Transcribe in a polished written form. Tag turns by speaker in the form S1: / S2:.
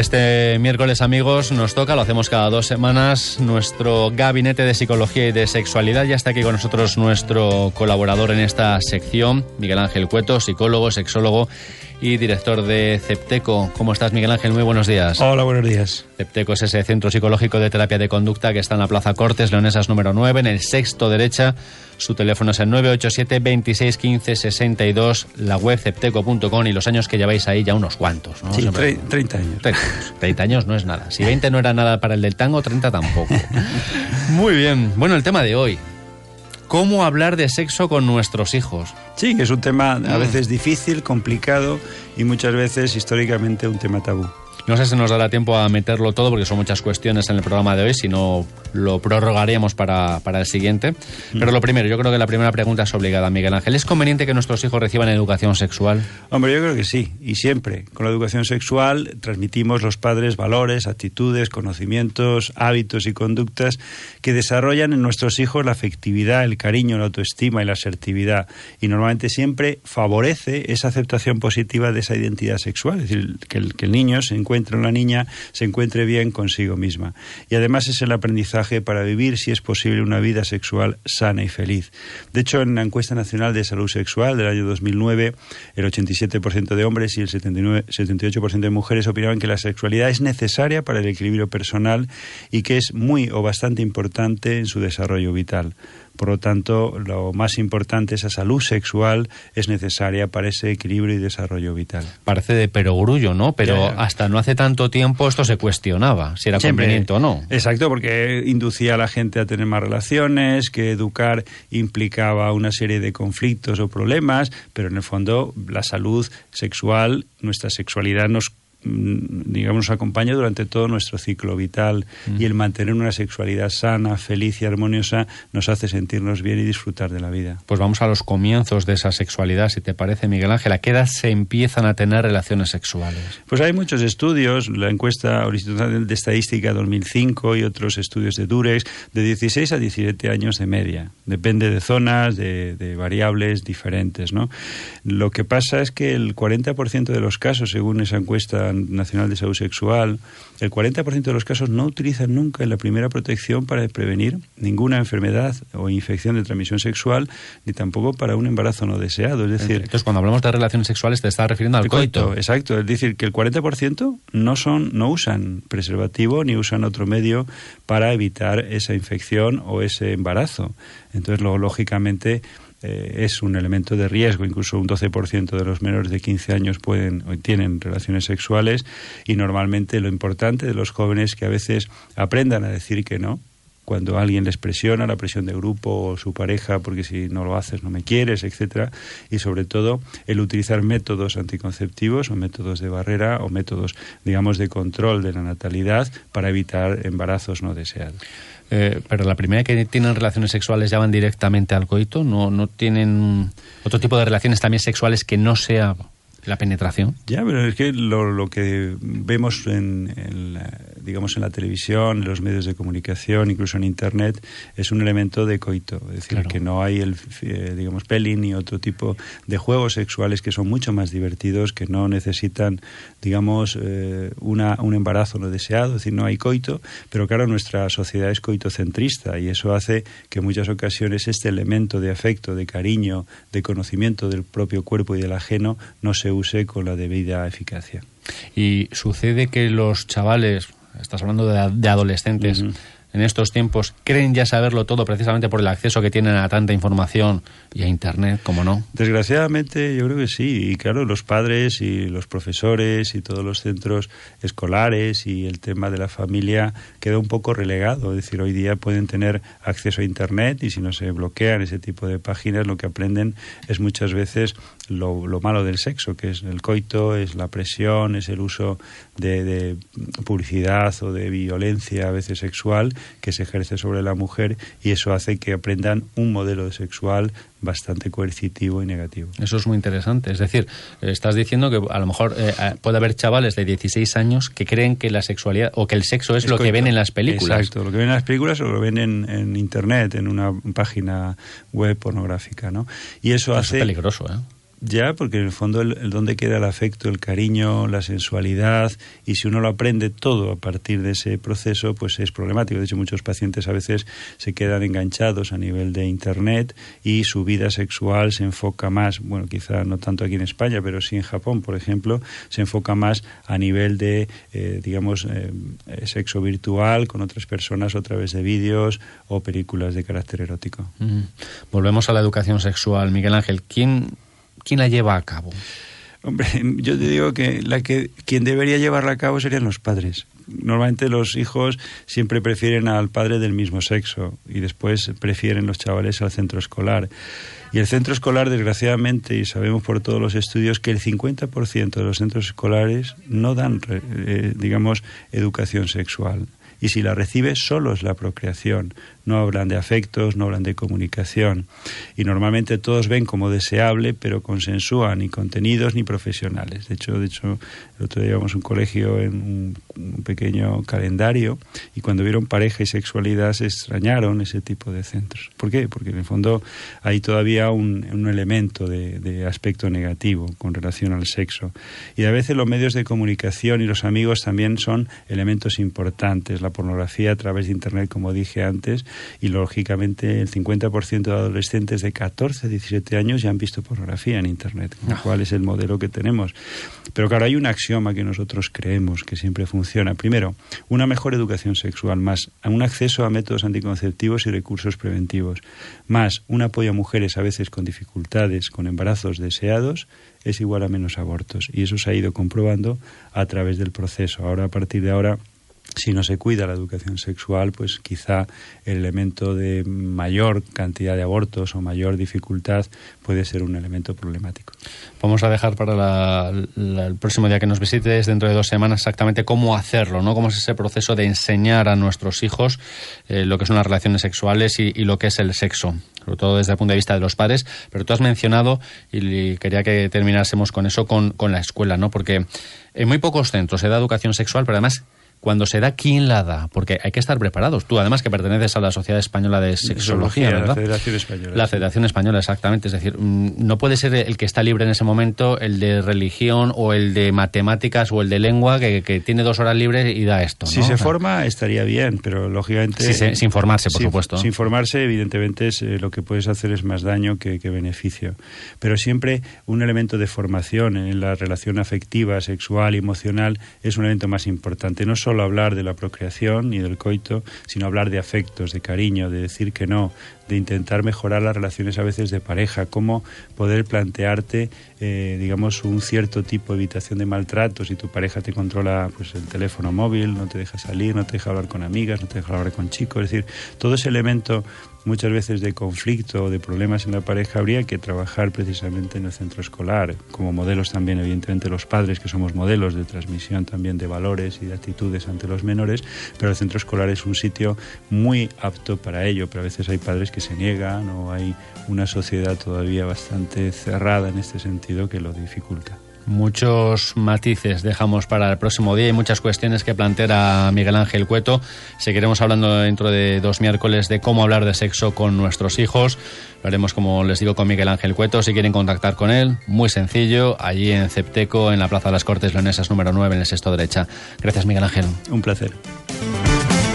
S1: Este miércoles, amigos, nos toca, lo hacemos cada 2 semanas, nuestro gabinete de psicología y de sexualidad. Ya está aquí con nosotros nuestro colaborador en esta sección, Miguel Ángel Cueto, psicólogo, sexólogo y director de Cepteco. ¿Cómo estás, Miguel Ángel? Muy buenos días.
S2: Hola, buenos días.
S1: Cepteco es ese centro psicológico de terapia de conducta que está en la Plaza Cortes, Leonesas número 9, en el sexto derecha. Su teléfono es el 987 26 15 62, la web cepteco.com, y los años que lleváis ahí ya unos cuantos, ¿no?
S2: Sí, 30 años.
S1: 30 años no es nada. Si 20 no era nada para el del tango, 30 tampoco. Muy bien. Bueno, el tema de hoy. ¿Cómo hablar de sexo con nuestros hijos?
S2: Sí, que es un tema a veces difícil, complicado y muchas veces históricamente un tema tabú.
S1: No sé si nos dará tiempo a meterlo todo porque son muchas cuestiones en el programa de hoy, si no lo prorrogaríamos para el siguiente. Pero lo primero, yo creo que la primera pregunta es obligada, Miguel Ángel. ¿Es conveniente que nuestros hijos reciban educación sexual?
S2: Hombre, yo creo que sí, y siempre. Con la educación sexual transmitimos los padres valores, actitudes, conocimientos, hábitos y conductas que desarrollan en nuestros hijos la afectividad, el cariño, la autoestima y la asertividad. Y normalmente siempre favorece esa aceptación positiva de esa identidad sexual. Es decir, que el niño la niña se encuentre bien consigo misma. Y además es el aprendizaje para vivir, si es posible, una vida sexual sana y feliz. De hecho, en la encuesta nacional de salud sexual del año 2009, el 87% de hombres y el 78% de mujeres opinaban que la sexualidad es necesaria para el equilibrio personal y que es muy o bastante importante en su desarrollo vital. Por lo tanto, lo más importante, esa salud sexual, es necesaria para ese equilibrio y desarrollo vital.
S1: Parece de perogrullo, ¿no? Pero hasta no hace tanto tiempo esto se cuestionaba, si era conveniente o no.
S2: Exacto, porque inducía a la gente a tener más relaciones, que educar implicaba una serie de conflictos o problemas, pero en el fondo la salud sexual, nuestra sexualidad nos acompaña durante todo nuestro ciclo vital, y el mantener una sexualidad sana, feliz y armoniosa nos hace sentirnos bien y disfrutar de la vida.
S1: Pues vamos a los comienzos de esa sexualidad, si te parece, Miguel Ángel. ¿A qué edad se empiezan a tener relaciones sexuales?
S2: Pues hay muchos estudios, la encuesta Instituto de Estadística 2005 y otros estudios de Durex, de 16 a 17 años de media. Depende de zonas, de variables diferentes, ¿no? Lo que pasa es que el 40% de los casos, según esa encuesta nacional de salud sexual, el 40% de los casos no utilizan nunca la primera protección para prevenir ninguna enfermedad o infección de transmisión sexual, ni tampoco para un embarazo no deseado. Es decir,
S1: entonces, cuando hablamos de relaciones sexuales te estás refiriendo al coito.
S2: Exacto, es decir, que el 40% no usan preservativo ni usan otro medio para evitar esa infección o ese embarazo. Entonces, lógicamente, es un elemento de riesgo. Incluso un 12% de los menores de 15 años tienen relaciones sexuales, y normalmente lo importante de los jóvenes es que a veces aprendan a decir que no cuando alguien les presiona, la presión de grupo o su pareja, porque si no lo haces no me quieres, etcétera, y sobre todo el utilizar métodos anticonceptivos o métodos de barrera o métodos, digamos, de control de la natalidad para evitar embarazos no deseados.
S1: Pero la primera que tienen relaciones sexuales ya van directamente al coito, no tienen otro tipo de relaciones también sexuales que no sea la penetración.
S2: Ya, pero es que lo que vemos en la televisión, en los medios de comunicación, incluso en Internet, es un elemento de coito. Es decir, claro, que no hay peling ni otro tipo de juegos sexuales que son mucho más divertidos, que no necesitan, un embarazo no deseado. Es decir, no hay coito, pero claro, nuestra sociedad es coitocentrista, y eso hace que en muchas ocasiones este elemento de afecto, de cariño, de conocimiento del propio cuerpo y del ajeno no se use con la debida eficacia.
S1: Y sucede que los chavales, estás hablando de adolescentes, en estos tiempos, creen ya saberlo todo precisamente por el acceso que tienen a tanta información y a Internet, ¿cómo no?
S2: Desgraciadamente yo creo que sí, y claro, los padres y los profesores y todos los centros escolares y el tema de la familia queda un poco relegado. Es decir, hoy día pueden tener acceso a Internet, y si no se bloquean ese tipo de páginas, lo que aprenden es muchas veces lo malo del sexo, que es el coito, es la presión, es el uso de publicidad o de violencia a veces sexual que se ejerce sobre la mujer, y eso hace que aprendan un modelo sexual bastante coercitivo y negativo.
S1: Eso es muy interesante. Es decir, estás diciendo que a lo mejor puede haber chavales de 16 años que creen que la sexualidad o que el sexo es lo que ven en las películas.
S2: Exacto, lo que ven en las películas o lo ven en Internet, en una página web pornográfica, ¿no? Y eso hace...
S1: Es peligroso, ¿eh?
S2: Ya, porque en el fondo el dónde queda el afecto, el cariño, la sensualidad, y si uno lo aprende todo a partir de ese proceso, pues es problemático. De hecho, muchos pacientes a veces se quedan enganchados a nivel de Internet y su vida sexual se enfoca más, bueno, quizá no tanto aquí en España, pero sí en Japón, por ejemplo, se enfoca más a nivel de, sexo virtual con otras personas a través de vídeos o películas de carácter erótico.
S1: Volvemos a la educación sexual. Miguel Ángel, ¿quién la lleva a cabo?
S2: Hombre, yo te digo que quien debería llevarla a cabo serían los padres. Normalmente los hijos siempre prefieren al padre del mismo sexo y después prefieren los chavales al centro escolar. Y el centro escolar, desgraciadamente, y sabemos por todos los estudios, que el 50% de los centros escolares no dan, educación sexual. Y si la recibe, solo es la procreación. No hablan de afectos, no hablan de comunicación. Y normalmente todos ven como deseable, pero consensúan ni contenidos ni profesionales. De hecho, el otro día íbamos a un colegio en un pequeño calendario y cuando vieron pareja y sexualidad se extrañaron ese tipo de centros. ¿Por qué? Porque en el fondo hay todavía un elemento de aspecto negativo con relación al sexo. Y a veces los medios de comunicación y los amigos también son elementos importantes. La pornografía a través de Internet, como dije antes, y lógicamente el 50% de adolescentes de 14 a 17 años ya han visto pornografía en Internet, con lo cual es el modelo que tenemos. Pero claro, hay un axioma que nosotros creemos que siempre funciona. Primero, una mejor educación sexual, más un acceso a métodos anticonceptivos y recursos preventivos, más un apoyo a mujeres a veces con dificultades, con embarazos deseados, es igual a menos abortos. Y eso se ha ido comprobando a través del proceso. Ahora, a partir de ahora, si no se cuida la educación sexual, pues quizá el elemento de mayor cantidad de abortos o mayor dificultad puede ser un elemento problemático.
S1: Vamos a dejar para el próximo día que nos visites, dentro de 2 semanas, exactamente cómo hacerlo, ¿no? Cómo es ese proceso de enseñar a nuestros hijos lo que son las relaciones sexuales y lo que es el sexo, sobre todo desde el punto de vista de los padres. Pero tú has mencionado, y quería que terminásemos con eso, con la escuela, ¿no? Porque en muy pocos centros se da educación sexual, pero además, cuando se da, ¿quién la da? Porque hay que estar preparados. Tú, además, que perteneces a la Sociedad Española de Sexología, ¿verdad?
S2: La Federación Española.
S1: La Federación Española, exactamente. Es decir, no puede ser el que está libre en ese momento, el de religión o el de matemáticas o el de lengua, que tiene 2 horas libres y da esto, ¿no?
S2: Si se forma, estaría bien, pero lógicamente...
S1: Sí, sin formarse, por supuesto.
S2: Sin formarse, evidentemente, lo que puedes hacer es más daño que beneficio. Pero siempre un elemento de formación en la relación afectiva, sexual y emocional es un elemento más importante. No solo hablar de la procreación ni del coito, sino hablar de afectos, de cariño, de decir que no, de intentar mejorar las relaciones a veces de pareja, cómo poder plantearte, un cierto tipo de evitación de maltratos. Si tu pareja te controla pues el teléfono móvil, no te deja salir, no te deja hablar con amigas, no te deja hablar con chicos, es decir, todo ese elemento muchas veces de conflicto o de problemas en la pareja habría que trabajar precisamente en el centro escolar, como modelos también, evidentemente, los padres, que somos modelos de transmisión también de valores y de actitudes ante los menores, pero el centro escolar es un sitio muy apto para ello, pero a veces hay padres que se niegan o hay una sociedad todavía bastante cerrada en este sentido que lo dificulta.
S1: Muchos matices dejamos para el próximo día y muchas cuestiones que plantear a Miguel Ángel Cueto. Seguiremos hablando dentro de 2 miércoles de cómo hablar de sexo con nuestros hijos. Lo haremos, como les digo, con Miguel Ángel Cueto. Si quieren contactar con él, muy sencillo, allí en Cepteco, en la Plaza de las Cortes Leonesas número 9, en el sexto derecha. Gracias, Miguel Ángel.
S2: Un placer.